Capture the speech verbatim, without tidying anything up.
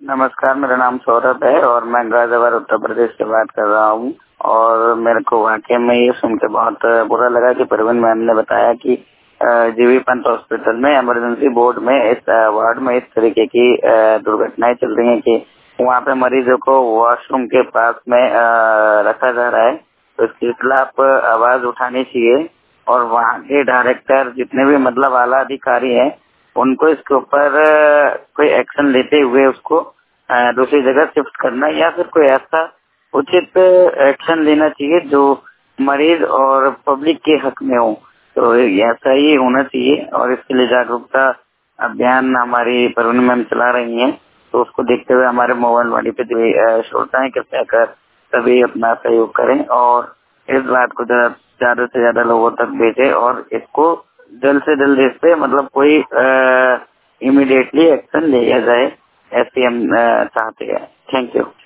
नमस्कार, मेरा नाम सौरभ है और मैं गाजियाबाद उत्तर प्रदेश से बात कर रहा हूँ। और मेरे को वाकई में ये सुन के बहुत बुरा लगा कि परवीन मैम ने बताया कि जीबी पंत हॉस्पिटल में इमरजेंसी बोर्ड में इस वार्ड में इस तरीके की दुर्घटनाएं चल रही हैं कि वहाँ पे मरीजों को वॉशरूम के पास में रखा जा रहा है। तो इसके खिलाफ आवाज उठानी चाहिए और वहाँ के डायरेक्टर जितने भी मतलब आला अधिकारी हैं उनको इसके ऊपर कोई एक्शन लेते हुए उसको दूसरी जगह शिफ्ट करना या फिर कोई ऐसा उचित एक्शन लेना चाहिए जो मरीज और पब्लिक के हक में हो। तो ऐसा ही होना चाहिए और इसके लिए जागरूकता अभियान हमारी परवीन मैम चला रही हैं। तो उसको देखते हुए हमारे मोबाइल वाली पे जो श्रोता है कृपया कर सभी अपना सहयोग करें और इस बात को ज्यादा से ज्यादा लोगों तक भेजें और इसको जल्द से जल्द इस पे मतलब कोई इमीडिएटली एक्शन लिया जाए, ऐसे हम चाहते हैं। Thank you.